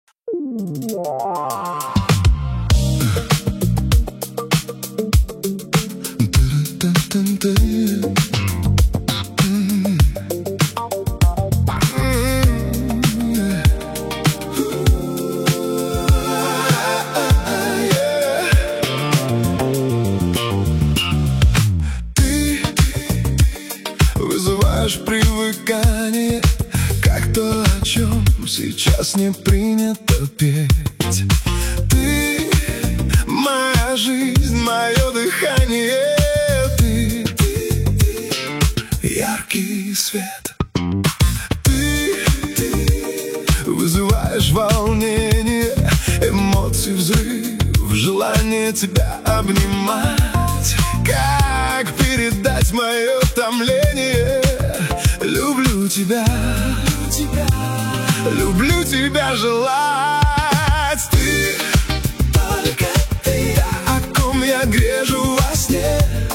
Вызываешь привыкание, как то, о чем сейчас не принято петь. Ты моя жизнь, мое дыхание, ты яркий свет. Ты вызываешь волнение, эмоции, взрыв, желание тебя обнимать. Как передать мое томление? Люблю тебя, люблю тебя желать. Ты, только ты, о ком я грежу во сне.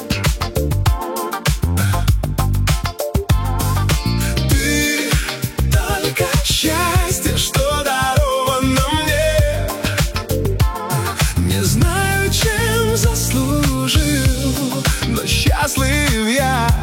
Ты, только счастье, что даровано мне. Не знаю, чем заслужил, но счастлив я.